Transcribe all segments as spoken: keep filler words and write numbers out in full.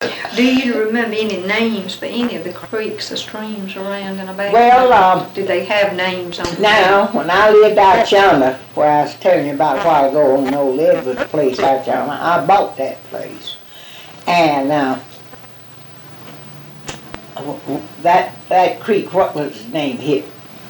Do you remember any names for any of the creeks or streams around and about? Well, um, Did they have names on them? now, when I lived out yonder, where I was telling you about a while ago on old Edwards place out yonder, I bought that place. And, uh, that, that creek, what was its name here?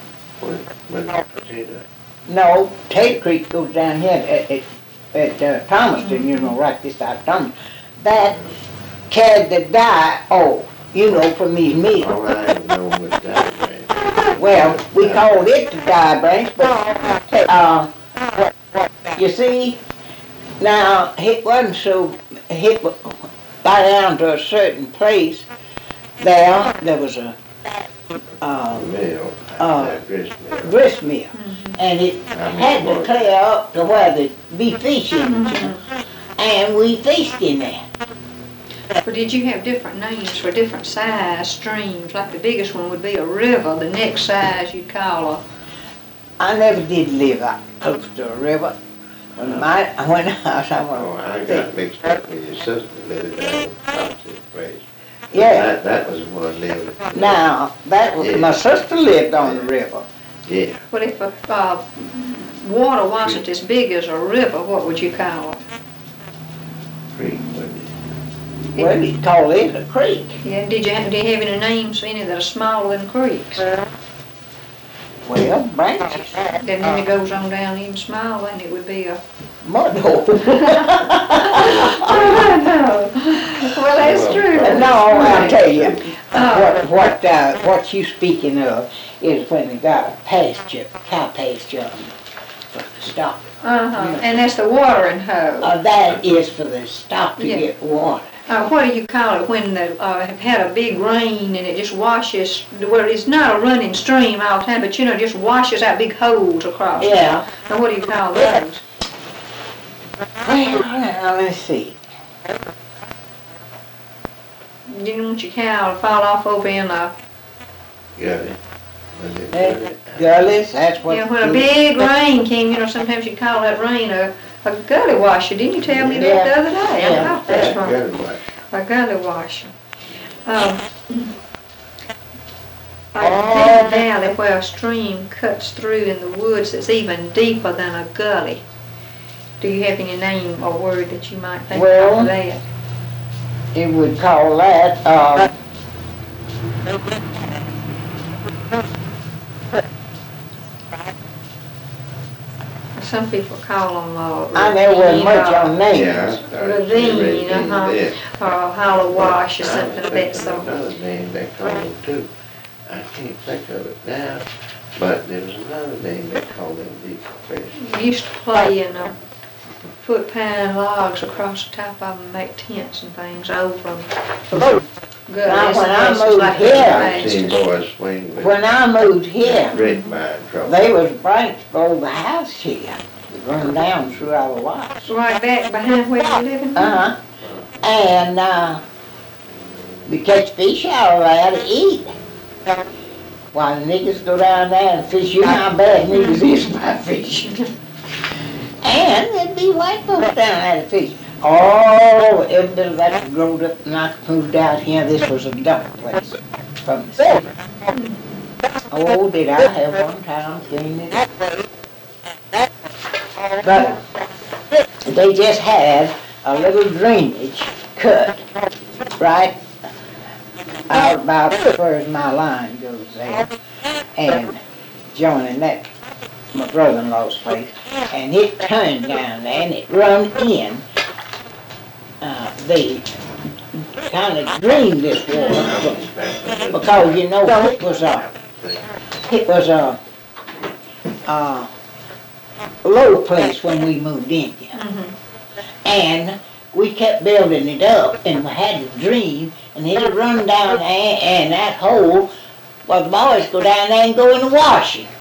No, Tate Creek goes down here at, at, at uh, Thomaston, you know, right this side of Thomaston. That carried the dye, oh, you know, from these mills. Oh, I know what dye branch. Well, we called it the dye branch, but, uh, you see, now, it wasn't so, it got down to a certain place there, there was a, uh, Mill, uh, that grist mill. grist mill, and it had to clear up to where there'd be fish in it, you know, and we fished in there. Or did you have different names for different size streams? Like the biggest one would be a river, the next size you'd call a... I never did live out close to a river. When my, when I was, I Oh, I want got mixed up with your sister living down in Thompson's place. yeah. That, that was the one living. Now, that was, my sister lived on the river. Yeah. But if a uh, water wasn't as big as a river, what would you call it? Creek, wasn't it? Well, we call it a creek. Yeah, did you have, do you have any names for any that are smaller than creeks? Well, branches, Then then it goes on down even smaller and it would be a... mud hole. Oh, no. Well, that's true. No, I'll tell you, Oh. what, what, uh, what you speaking of is when they got a pasture, cow pasture for the stock. Uh-huh, and that's the watering hole. Uh, that is for the stock to Yeah. get water. Uh, what do you call it when they uh, have had a big rain and it just washes, well, it's not a running stream all the time, but you know, just washes out big holes across. Yeah. Now, what do you call those? Well, now, let's see. You didn't want your cow to fall off over in a, Got it. Was it Uh, good? Gullies, that's what. you know, when a big rain came, you know, sometimes you call that rain a, a gully washer. Didn't you tell me that Yeah. the other day? I Yeah. thought that's Yeah, right. good one. A gully washer. Um, I think now that where a stream cuts through in the woods that's even deeper than a gully. Do you have any name or word that you might think Well, of that? You would call that, uh, Some people call them, uh, I never was much ravine, on names. Yeah, I started Ravine, reading uh-huh. this. or uh, hollow wash or I was something of that thinking sort. Another name they called them too. I can't think of it now, but there was another name they called them deep places. We used to play in, uh, put pine logs across the top of them and make tents and things over them. Now, Gullies when and I places moved like here- that. I've seen boys swing with when I moved here, red mine trouble. they was branch below the house here. It run down through our lots. Right back behind where you living? Uh-huh. And, uh, we catch fish out of there to eat. While the niggas go down there and fish, you know how bad niggas is about fishing. And there'd be white folks down there to fish. Oh, every bit of that was growed up and I moved out here. This was a dump place from the city. Oh, did I have one time cleaned it up. But they just had a little drainage cut right out about as far as my line goes there, and joining that, my brother-in-law's place, and it turned down there and it run in. Uh, they kind of drained this water because, you know, it was a, it was a, uh, low place when we moved in here. Mm-hmm. And we kept building it up and we had to drain and it'd run down there and that hole, well, the boys go down there and go in the washing.